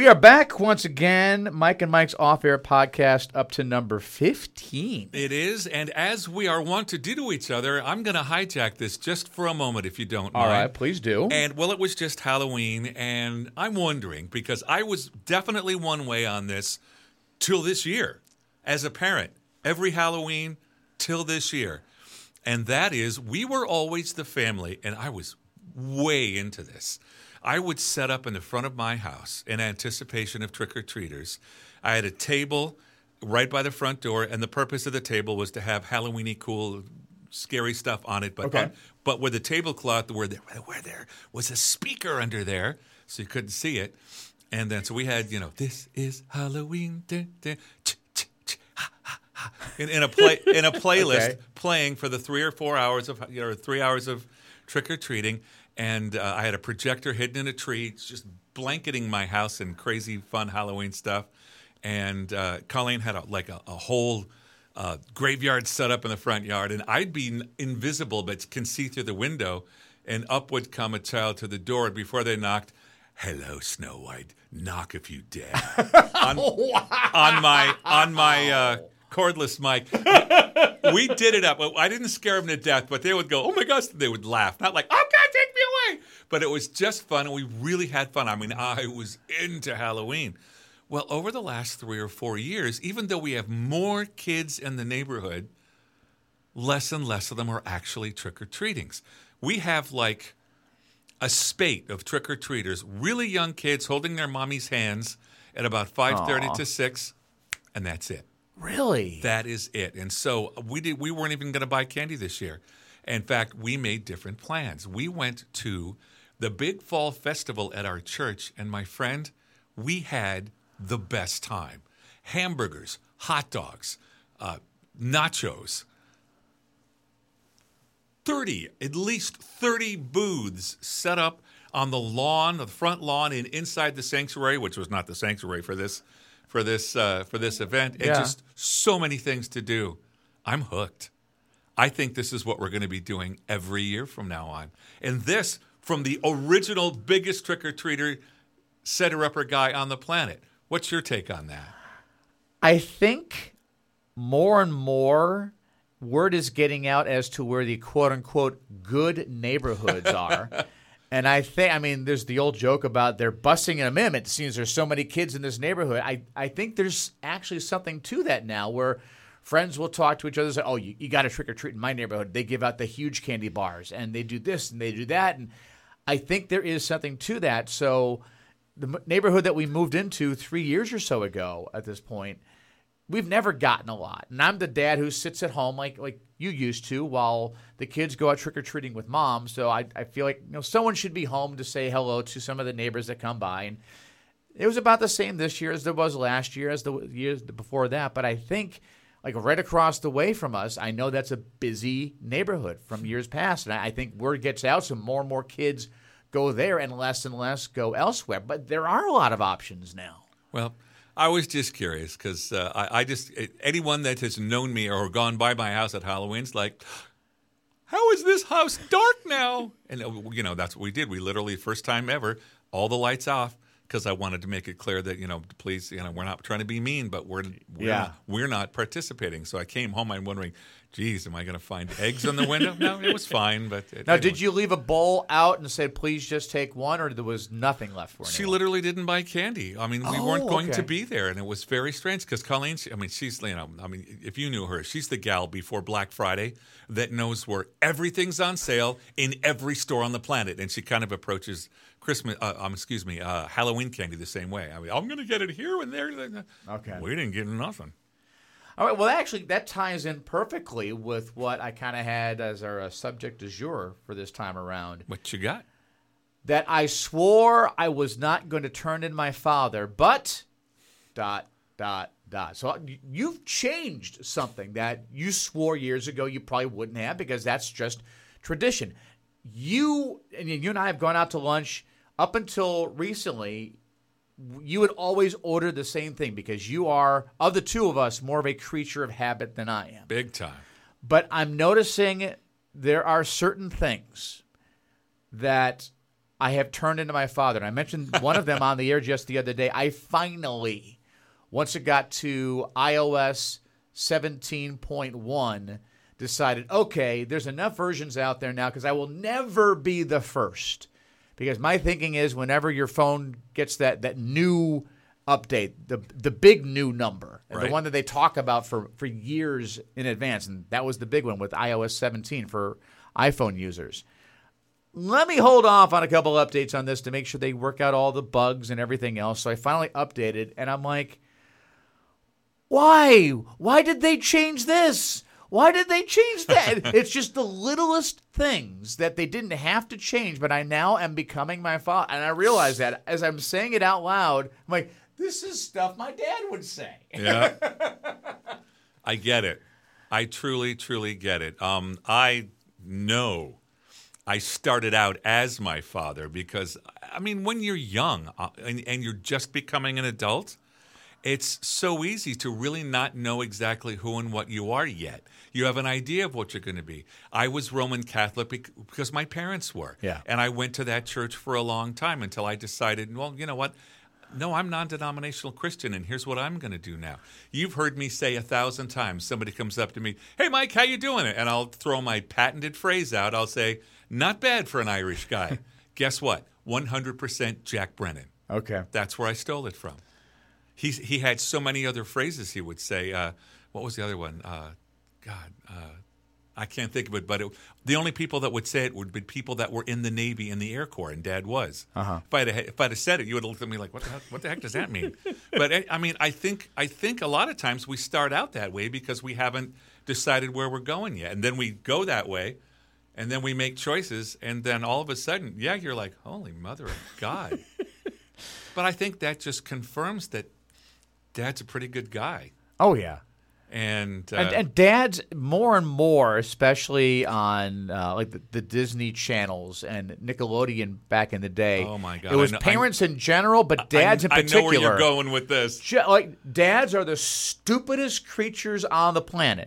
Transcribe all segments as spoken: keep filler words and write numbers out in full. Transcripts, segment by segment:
We are back once again. Mike and Mike's Off-Air podcast up to number fifteen. It is, and as we are wont to do to each other, I'm going to hijack this just for a moment, if you don't mind. All right, please do. And, well, it was just Halloween, and I'm wondering, because I was definitely one way on this till this year, as a parent, every Halloween till this year. And that is, we were always the family, and I was way into this. I would set up in the front of my house in anticipation of trick-or-treaters. I had a table right by the front door, and the purpose of the table was to have Halloween-y cool, scary stuff on it. But okay. on, but with the tablecloth, where there, where there was a speaker under there, so you couldn't see it. And then, so we had, you know, this is Halloween, dun, dun, ch, ch, ch, ha, ha, ha, in, in a play in a playlist okay. playing for the three or four hours of, you know, three hours of trick-or-treating. And uh, I had a projector hidden in a tree, just blanketing my house in crazy, fun Halloween stuff. And uh, Colleen had a, like a, a whole uh, graveyard set up in the front yard. And I'd be invisible but can see through the window. And up would come a child to the door. And before they knocked, "Hello, Snow White. Knock if you dare." on, wow. on my on my uh, cordless mic. We did it up. I didn't scare them to death, but they would go, "Oh my gosh!" They would laugh, not like, "Oh God, take me away!" But it was just fun, and we really had fun. I mean, I was into Halloween. Well, over the last three or four years, even though we have more kids in the neighborhood, less and less of them are actually trick-or-treatings. We have like a spate of trick-or-treaters, really young kids holding their mommy's hands at about five thirty to six, and that's it. Really? That is it. And so we did. We weren't even going to buy candy this year. In fact, we made different plans. We went to the Big Fall Festival at our church, and my friend, we had the best time. Hamburgers, hot dogs, uh, nachos, thirty, at least thirty booths set up on the lawn, the front lawn, and inside the sanctuary, which was not the sanctuary for this for this uh, for this event, and yeah. just so many things to do. I'm hooked. I think this is what we're going to be doing every year from now on. And this from the original biggest trick-or-treater, setter-upper guy on the planet. What's your take on that? I think more and more word is getting out as to where the quote-unquote good neighborhoods are. And I think, I mean, there's the old joke about they're busing them in. It seems there's so many kids in this neighborhood. I, I think there's actually something to that now where friends will talk to each other and say, "Oh, you, you got to trick or treat in my neighborhood. They give out the huge candy bars and they do this and they do that." And I think there is something to that. So the neighborhood that we moved into three years or so ago at this point, we've never gotten a lot. And I'm the dad who sits at home like like you used to while the kids go out trick-or-treating with mom. So I, I feel like, you know, someone should be home to say hello to some of the neighbors that come by. And it was about the same this year as there was last year, as the years before that. But I think like right across the way from us, I know that's a busy neighborhood from years past. And I, I think word gets out, so more and more kids go there and less and less go elsewhere. But there are a lot of options now. Well, I was just curious because uh, I, I just anyone that has known me or gone by my house at Halloween's like, "How is this house dark now?" And you know that's what we did. We literally first time ever, all the lights off because I wanted to make it clear that you know please you know we're not trying to be mean, but we're we're, yeah. not, we're not participating. So I came home. I'm wondering, geez, am I going to find eggs on the window? No, it was fine. But it, now, anyway. Did you leave a bowl out and said, "Please just take one," or there was nothing left for anyone? She literally didn't buy candy. I mean, we oh, weren't going okay. to be there, and it was very strange because Colleen, she, I mean, she's, you know, I mean, if you knew her, she's the gal before Black Friday that knows where everything's on sale in every store on the planet, and she kind of approaches Christmas, uh, um, excuse me, uh, Halloween candy the same way. I mean, I'm going to get it here and there. Okay. We didn't get nothing. All right. Well, actually, that ties in perfectly with what I kind of had as our uh, subject du jour for this time around. What you got? That I swore I was not going to turn in my father, but dot, dot, dot. So you've changed something that you swore years ago you probably wouldn't have because that's just tradition. You and you and I have gone out to lunch up until recently. You would always order the same thing because you are, of the two of us, more of a creature of habit than I am. Big time. But I'm noticing there are certain things that I have turned into my father. And I mentioned one of them on the air just the other day. I finally, once it got to iOS seventeen point one, decided, okay, there's enough versions out there now because I will never be the first. Because my thinking is whenever your phone gets that that new update, the the big new number, and right. the one that they talk about for, for years in advance, and that was the big one with iOS seventeen for iPhone users. Let me hold off on a couple updates on this to make sure they work out all the bugs and everything else. So I finally updated, and I'm like, why? Why did they change this? Why did they change that? It's just the littlest things that they didn't have to change, but I now am becoming my father. And I realize that as I'm saying it out loud, I'm like, this is stuff my dad would say. Yeah. I get it. I truly, truly get it. Um, I know I started out as my father because, I mean, when you're young uh, and, and you're just becoming an adult, it's so easy to really not know exactly who and what you are yet. You have an idea of what you're going to be. I was Roman Catholic because my parents were. Yeah. And I went to that church for a long time until I decided, well, you know what? No, I'm non-denominational Christian, and here's what I'm going to do now. You've heard me say a thousand times, somebody comes up to me, hey, Mike, how you doing? And I'll throw my patented phrase out. I'll say, not bad for an Irish guy. Guess what? one hundred percent Jack Brennan. Okay. That's where I stole it from. He's, he had so many other phrases he would say. Uh, what was the other one? Uh, God, uh, I can't think of it, but it, the only people that would say it would be people that were in the Navy and the Air Corps, and Dad was. Uh-huh. If I'd have, if I'd have said it, you would have looked at me like, what the heck, what the heck does that mean? But I, I mean, I think I think a lot of times we start out that way because we haven't decided where we're going yet, and then we go that way, and then we make choices, and then all of a sudden, yeah, you're like, holy mother of God. But I think that just confirms that Dad's a pretty good guy. Oh, yeah. And, uh, and and dads more and more, especially on uh, like the, the Disney channels and Nickelodeon back in the day. Oh my God! It was know, parents in general, but dads I, in particular. I know where you're going with this. Ju- like dads are the stupidest creatures on the planet.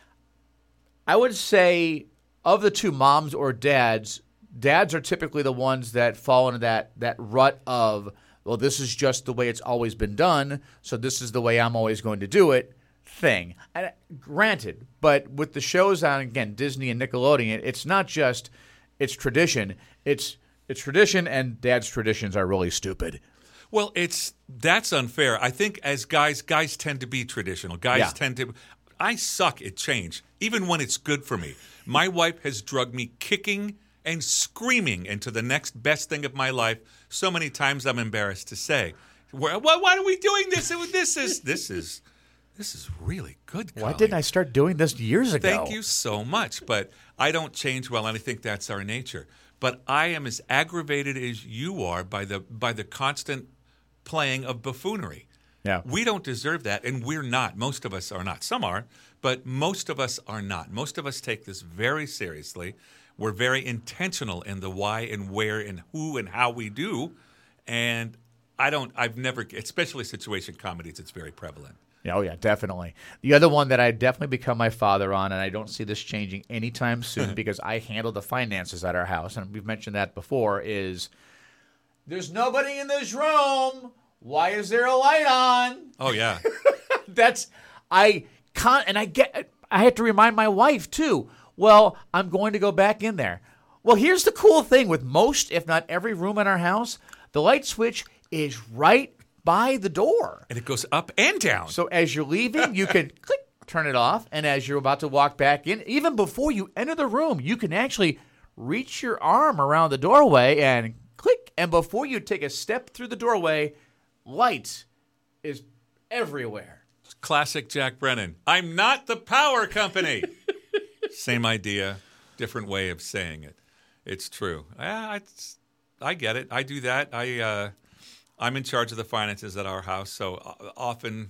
I would say of the two, moms or dads, dads are typically the ones that fall into that that rut of, well, this is just the way it's always been done, so this is the way I'm always going to do it. Thing. And granted, but with the shows on, again, Disney and Nickelodeon, it's not just it's tradition. It's it's tradition, and dad's traditions are really stupid. Well, it's that's unfair. I think as guys, guys tend to be traditional. Guys Yeah. tend to. I suck at change, even when it's good for me. My wife has drugged me kicking and screaming into the next best thing of my life so many times I'm embarrassed to say. Why, why are we doing this? This is this is. This is really good, Colleen. Why didn't I start doing this years ago? Thank you so much. But I don't change well, and I think that's our nature. But I am as aggravated as you are by the by the constant playing of buffoonery. Yeah. We don't deserve that, and we're not. Most of us are not. Some are, but most of us are not. Most of us take this very seriously. We're very intentional in the why and where and who and how we do. And I don't, I've never, especially situation comedies, it's very prevalent. Oh, yeah, definitely. The other one that I definitely become my father on, and I don't see this changing anytime soon because I handle the finances at our house, and we've mentioned that before, is there's nobody in this room. Why is there a light on? Oh, yeah. That's, I can't, and I get, I have to remind my wife, too. Well, I'm going to go back in there. Well, here's the cool thing with most, if not every room in our house, the light switch is right by the door. And it goes up and down. So as you're leaving, you can click, turn it off. And as you're about to walk back in, even before you enter the room, you can actually reach your arm around the doorway and click. And before you take a step through the doorway, light is everywhere. Classic Jack Brennan. I'm not the power company. Same idea, different way of saying it. It's true. I, it's, I get it. I do that. I, uh, I'm in charge of the finances at our house, so often,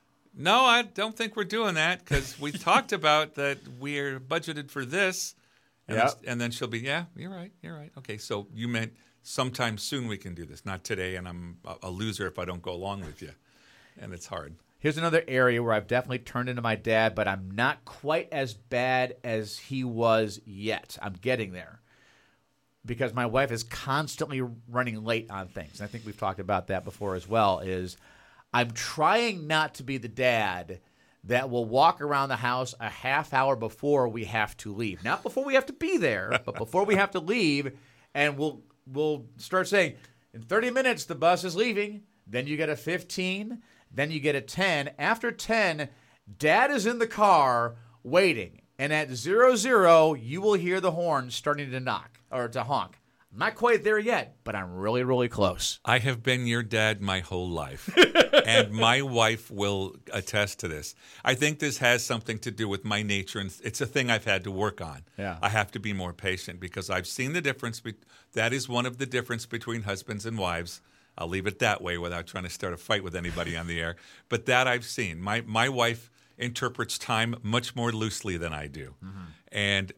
no, I don't think we're doing that because we talked about that we're budgeted for this. And, yep. then, and then she'll be, yeah, you're right, you're right. Okay, so you meant sometime soon we can do this, not today, and I'm a loser if I don't go along with you. And it's hard. Here's another area where I've definitely turned into my dad, but I'm not quite as bad as he was yet. I'm getting there. because my wife is constantly running late on things. And I think we've talked about that before as well, is I'm trying not to be the dad that will walk around the house a half hour before we have to leave. Not before we have to be there, but before we have to leave, and we'll we'll start saying, in thirty minutes, the bus is leaving. Then you get a fifteen. Then you get a ten. After ten, Dad is in the car waiting. And at zero zero, you will hear the horn starting to knock or to honk. I'm not quite there yet, but I'm really, really close. I have been your dad my whole life, and my wife will attest to this. I think this has something to do with my nature, and it's a thing I've had to work on. Yeah. I have to be more patient because I've seen the difference. Be- that is one of the difference between husbands and wives. I'll leave it that way without trying to start a fight with anybody on the air. But that I've seen. My my wife interprets time much more loosely than I do. Mm-hmm. And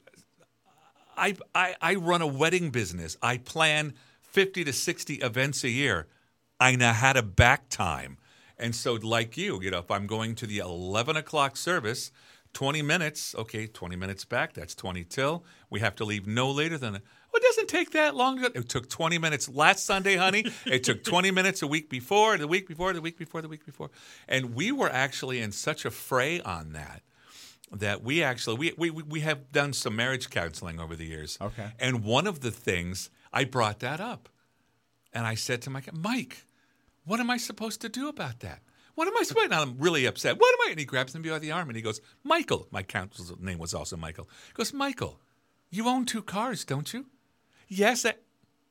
I, I I run a wedding business. I plan fifty to sixty events a year. I know how to back time. And so like you, you know, if I'm going to the eleven o'clock service, twenty minutes, okay, twenty minutes back, that's twenty till. We have to leave no later than, well, it doesn't take that long. It took twenty minutes last Sunday, honey. It took twenty minutes a week before, the week before, the week before, the week before. And we were actually in such a fray on that. That we actually, we, we we have done some marriage counseling over the years. Okay. And one of the things, I brought that up. And I said to Mike, Mike, what am I supposed to do about that? What am I supposed to do? I'm really upset. What am I? And he grabs me by the arm and he goes, Michael. My counselor's name was also Michael. He goes, Michael, you own two cars, don't you? Yes. I...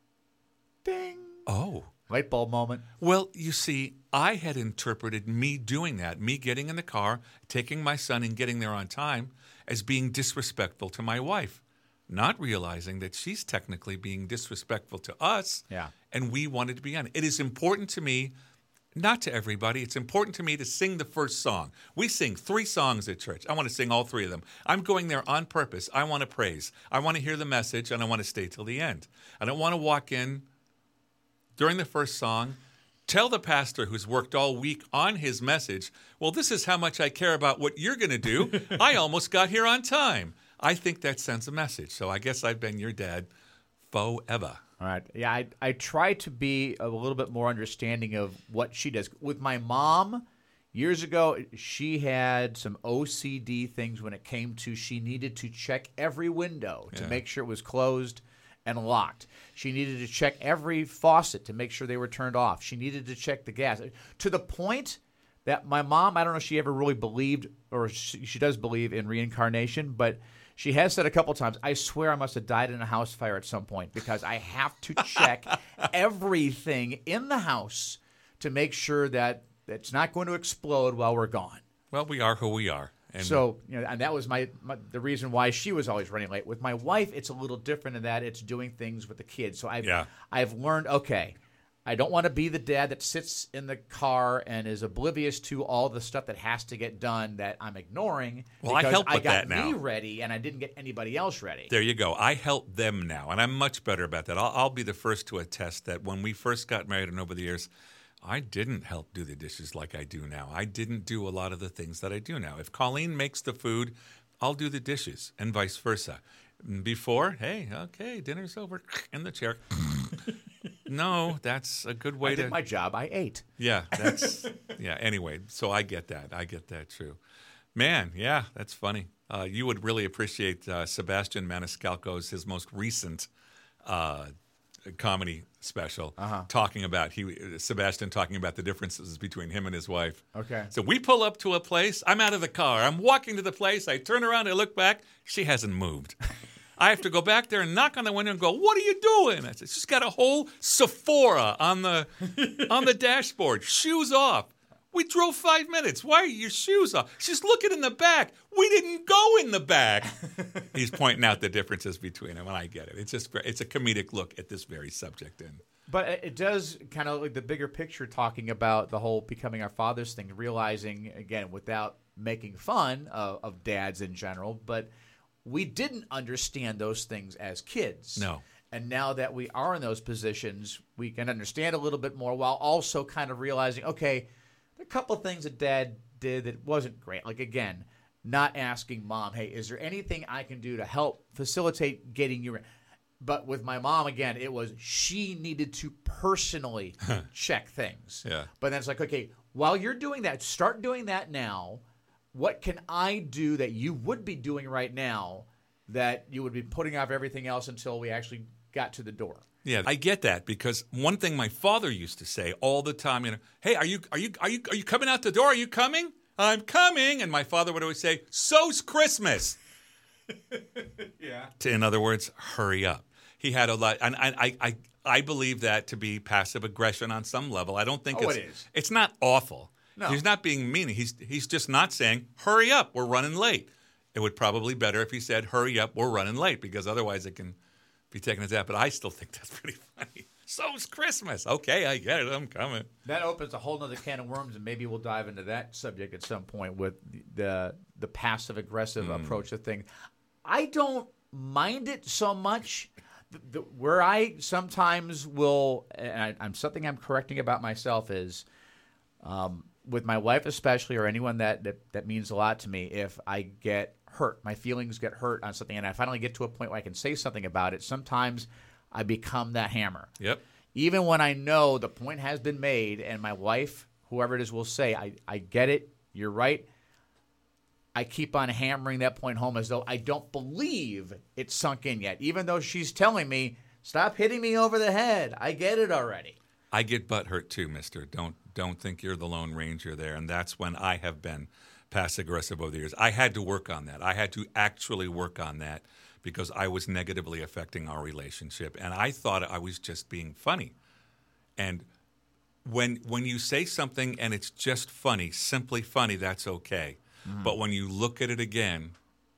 Ding. Oh. Light bulb moment. Well, you see, I had interpreted me doing that, me getting in the car, taking my son and getting there on time, as being disrespectful to my wife, not realizing that she's technically being disrespectful to us, yeah. and we wanted to be on it. It is important to me, not to everybody, it's important to me to sing the first song. We sing three songs at church. I want to sing all three of them. I'm going there on purpose. I want to praise. I want to hear the message, and I want to stay till the end. I don't want to walk in during the first song, tell the pastor who's worked all week on his message, well, this is how much I care about what you're going to do. I almost got here on time. I think that sends a message. So I guess I've been your dad forever. All right. Yeah, I, I try to be a little bit more understanding of what she does. With my mom, years ago, she had some O C D things when it came to she needed to check every window to Yeah. make sure it was closed and locked. She needed to check every faucet to make sure they were turned off. She needed to check the gas. To the point that my mom, I don't know if she ever really believed, or she, she does believe in reincarnation, but she has said a couple times, I swear I must have died in a house fire at some point because I have to check everything in the house to make sure that it's not going to explode while we're gone. Well, we are who we are. And so, you know, and that was my, my the reason why she was always running late. With my wife, it's a little different in that it's doing things with the kids. So I've Yeah. I've learned, okay, I don't want to be the dad that sits in the car and is oblivious to all the stuff that has to get done that I'm ignoring. Well, I because help with I got that now. me ready and I didn't get anybody else ready. There you go. I help them now, and I'm much better about that. I'll, I'll be the first to attest that when we first got married and over the years, I didn't help do the dishes like I do now. I didn't do a lot of the things that I do now. If Colleen makes the food, I'll do the dishes, and vice versa. Before, hey, okay, dinner's over, in the chair. No, that's a good way I did to. my job. I ate. Yeah, that's yeah. Anyway, so I get that. I get that. True, man. Yeah, that's funny. Uh, you would really appreciate uh, Sebastian Maniscalco's his most recent uh, comedy special, Uh-huh. talking about he Sebastian talking about the differences between him and his wife. Okay. So we pull up to a place. I'm out of the car. I'm walking to the place. I turn around. I look back. She hasn't moved. I have to go back there and knock on the window and go, "What are you doing?" I said, "She's got a whole Sephora on the on the dashboard. Shoes off. We drove five minutes. Why are your shoes off?" "She's looking in the back." "We didn't go in the back." He's pointing out the differences between them, and I get it. It's just it's a comedic look at this very subject. And But it does kind of like the bigger picture, talking about the whole becoming our fathers thing, realizing, again, without making fun of, of dads in general, but we didn't understand those things as kids. No. And now that we are in those positions, we can understand a little bit more while also kind of realizing, okay, there are a couple of things that Dad did that wasn't great. Like, again, not asking Mom, hey, is there anything I can do to help facilitate getting you in? But with my mom, again, it was she needed to personally check things. Yeah. But then it's like, okay, while you're doing that, start doing that now. What can I do that you would be doing right now that you would be putting off everything else until we actually got to the door? Yeah, I get that because one thing my father used to say all the time, you know, hey, are you are you are you are you coming out the door? Are you coming? I'm coming. And my father would always say, so's Christmas. Yeah. In other words, hurry up. He had a lot, and I, I, I, I believe that to be passive aggression on some level. I don't think Oh, it's, it is. it's not awful. No. He's not being mean. He's he's just not saying, hurry up, we're running late. It would probably be better if he said, hurry up, we're running late, because otherwise it can be taken as that. But I still think that's pretty funny. So's Christmas. Okay, I get it. I'm coming. That opens a whole other can of worms, and maybe we'll dive into that subject at some point with the the passive aggressive Mm. approach to things. I don't mind it so much. The, the, where I sometimes will, and I, I'm something I'm correcting about myself is, um, with my wife especially, or anyone that, that that means a lot to me, if I get hurt, my feelings get hurt on something, and I finally get to a point where I can say something about it, sometimes I become that hammer. Yep. Even when I know the point has been made and my wife, whoever it is, will say, I, I get it, you're right, I keep on hammering that point home as though I don't believe it's sunk in yet, even though she's telling me, stop hitting me over the head. I get it already. I get butt hurt too, mister. Don't don't think you're the Lone Ranger there. And that's when I have been passive aggressive over the years. I had to work on that. I had to actually work on that because I was negatively affecting our relationship. And I thought I was just being funny. And when when you say something and it's just funny, simply funny, that's okay. Mm. But when you look at it again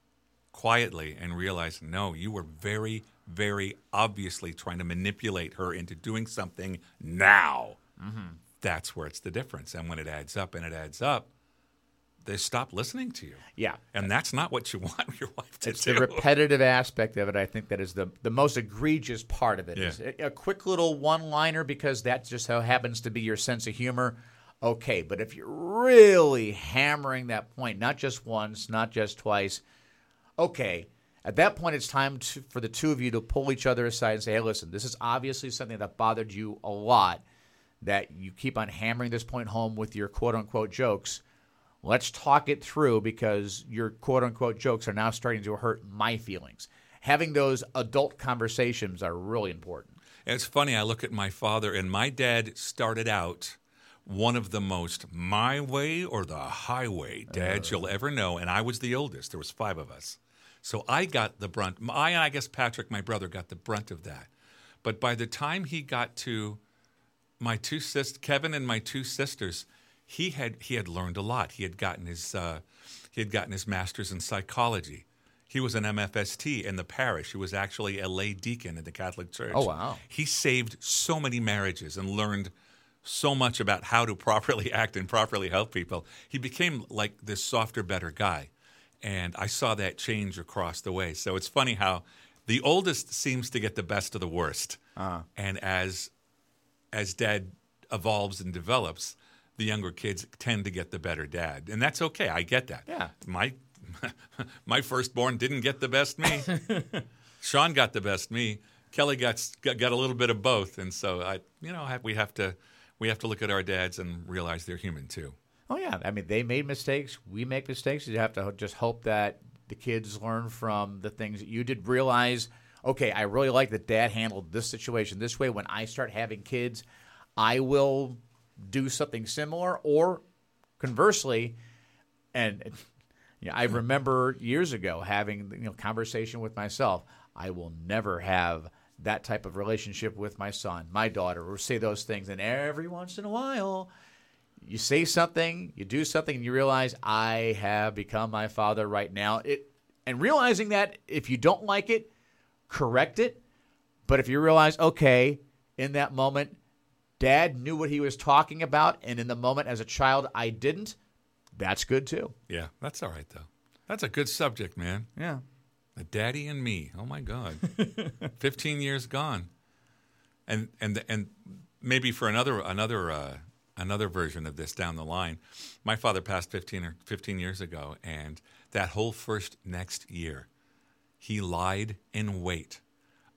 quietly and realize, no, you were very, very obviously trying to manipulate her into doing something now, mm-hmm. that's where it's the difference. And when it adds up and it adds up, they stop listening to you. Yeah. And that's not what you want your wife to it's do. It's the repetitive aspect of it, I think, that is the, the most egregious part of it. Yeah. Is a, a quick little one-liner because that's just how happens to be your sense of humor. Okay, but if you're really hammering that point, not just once, not just twice, okay, at that point it's time to, for the two of you to pull each other aside and say, hey, listen, this is obviously something that bothered you a lot, that you keep on hammering this point home with your quote-unquote jokes. Let's talk it through because your quote-unquote jokes are now starting to hurt my feelings. Having those adult conversations are really important. And it's funny, I look at my father, and my dad started out one of the most my way or the highway dads uh. you'll ever know, and I was the oldest. There was five of us. So I got the brunt. I and I guess Patrick, my brother, got the brunt of that. But by the time he got to my two sisters, Kevin and my two sisters, he had he had learned a lot. He had gotten his uh, he had gotten his master's in psychology. He was an M F S T in the parish. He was actually a lay deacon in the Catholic Church. Oh, wow. He saved so many marriages and learned so much about how to properly act and properly help people. He became like this softer, better guy. And I saw that change across the way. So it's funny how the oldest seems to get the best of the worst. Uh-huh. And as as dad evolves and develops, the younger kids tend to get the better dad. And that's okay. I get that. Yeah. My my firstborn didn't get the best me. Sean got the best me. Kelly got, got got a little bit of both. And so I you know, we have to we have to look at our dads and realize they're human too. Oh, yeah. I mean, they made mistakes. We make mistakes. You have to just hope that the kids learn from the things that you did. Realize, okay, I really like that Dad handled this situation this way. When I start having kids, I will do something similar. Or conversely, and you know, I remember years ago having you know conversation with myself, I will never have that type of relationship with my son, my daughter, or say those things. And every once in a while, you say something, you do something, and you realize, I have become my father right now. It, and realizing that if you don't like it, correct it. But if you realize, okay, in that moment, Dad knew what he was talking about, and in the moment as a child, I didn't, that's good too. Yeah, that's all right, though. That's a good subject, man. Yeah. The daddy and me. Oh, my God. fifteen years gone. And and and maybe for another another uh, another version of this down the line, my father passed fifteen or fifteen years ago, and that whole first next year, he lied in wait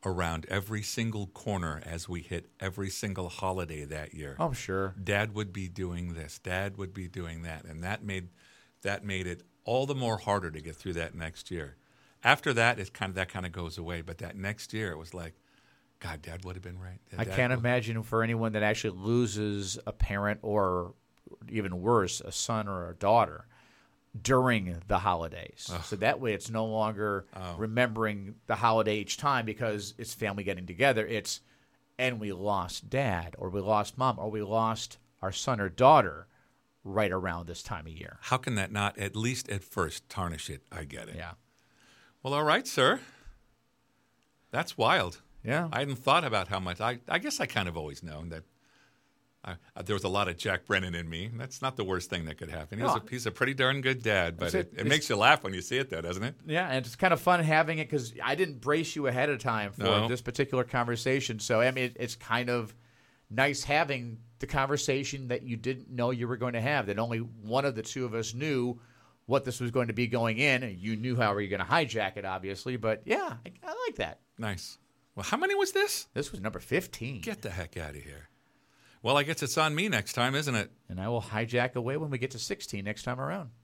around every single corner as we hit every single holiday that year. Oh, sure. Dad would be doing this. Dad would be doing that, and that made that made it all the more harder to get through that next year. After that, it kind of that kind of goes away. But that next year, it was like, God, Dad would have been right. I Dad can't would- imagine for anyone that actually loses a parent or even worse, a son or a daughter during the holidays. Ugh. So that way it's no longer Oh. remembering the holiday each time because it's family getting together. It's, and we lost dad or we lost mom or we lost our son or daughter right around this time of year. How can that not, at least at first, tarnish it? I get it. Yeah. Well, all right, sir. That's wild. Yeah. I hadn't thought about how much. I, I guess I kind of always known that I, uh, there was a lot of Jack Brennan in me. That's not the worst thing that could happen. He's, No. a, he's a pretty darn good dad, but It's it, a- it it's- makes you laugh when you see it, though, doesn't it? Yeah, and it's kind of fun having it because I didn't brace you ahead of time for No. this particular conversation. So, I mean, it, it's kind of nice having the conversation that you didn't know you were going to have, that only one of the two of us knew what this was going to be going in. You knew how you were going to hijack it, obviously, but yeah, I, I like that. Nice. Well, how many was this? This was number fifteen. Get the heck out of here. Well, I guess it's on me next time, isn't it? And I will hijack away when we get to sixteen next time around.